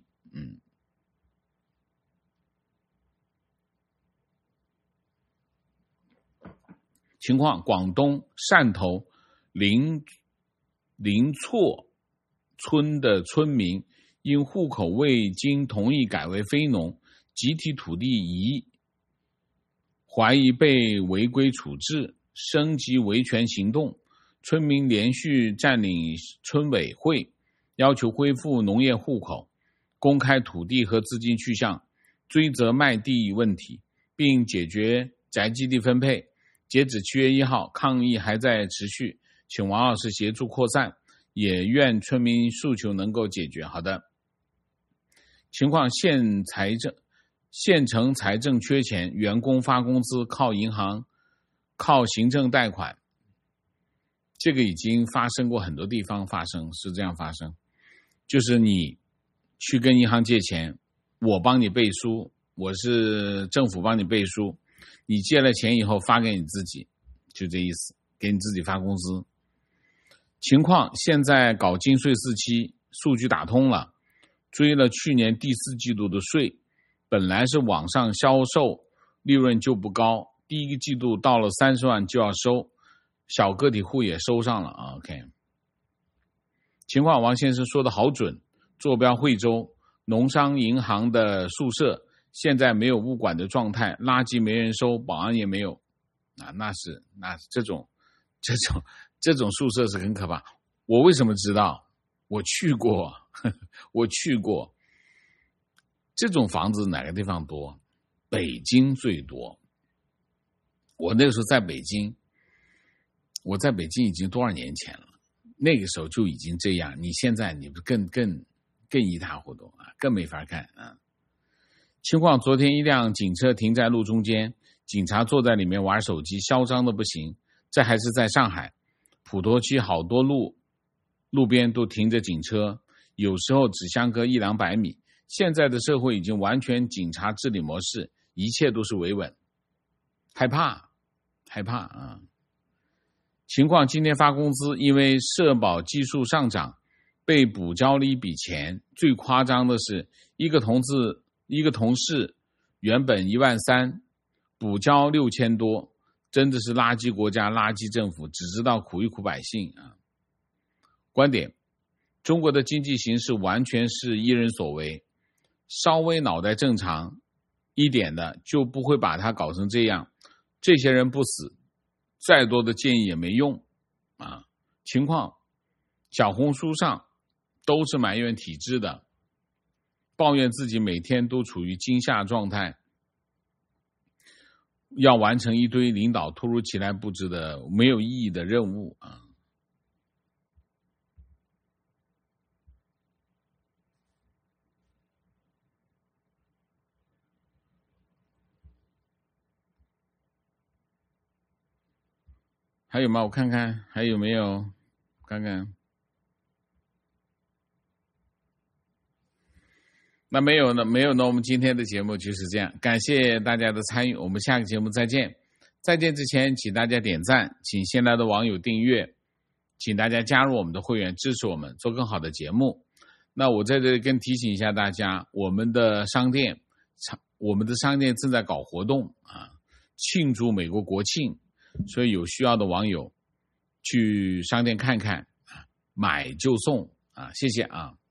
情况，广东汕头林厝村的村民因户口未经同意改为非农，集体土地移，怀疑被违规处置，升级维权行动。村民连续占领村委会，要求恢复农业户口，公开土地和资金去向，追责卖地问题，并解决宅基地分配。截止7月1号，抗议还在持续，请王老师协助扩散，也愿村民诉求能够解决。好的，情况，县城财政缺钱，员工发工资靠银行，靠行政贷款，这个已经发生过很多地方发生，是这样发生，就是你去跟银行借钱，我帮你背书，我是政府帮你背书，你借了钱以后发给你自己，就这意思，给你自己发工资。情况，现在搞金税4期，数据打通了，追了去年第4季度的税，本来是网上销售利润就不高，第一个季度到了30万就要收，小个体户也收上了。 OK， 情况，王先生说的好准，坐标惠州农商银行的宿舍现在没有物管的状态，垃圾没人收，保安也没有啊，那是这种宿舍是很可怕。我为什么知道？我去过这种房子哪个地方多？北京最多。我那个时候在北京，已经多少年前了，那个时候就已经这样，你现在你更一塌糊涂啊，更没法看啊。情况，昨天一辆警车停在路中间，警察坐在里面玩手机，嚣张的不行。这还是在上海普陀区，好多路边都停着警车，有时候只相隔100-200米。现在的社会已经完全警察治理模式，一切都是维稳，害怕啊。情况，今天发工资，因为社保基数上涨，被补交了一笔钱。最夸张的是，一个同事原本13000，补交6000多，真的是垃圾国家、垃圾政府，只知道苦一苦百姓啊！观点，中国的经济形势完全是一人所为， 稍微脑袋正常一点的就不会把它搞成这样。这些人不死，再多的建议也没用啊。情况小红书上都是埋怨体制的，抱怨自己每天都处于惊吓状态，要完成一堆领导突如其来布置的没有意义的任务啊。还有吗？我看看还有没有，看看。那没有呢，我们今天的节目就是这样，感谢大家的参与，我们下个节目再见。再见之前，请大家点赞，请新来的网友订阅，请大家加入我们的会员，支持我们做更好的节目。那我在这里跟提醒一下大家，我们的商店正在搞活动啊，庆祝美国国庆，所以有需要的网友去商店看看，买就送啊，谢谢啊。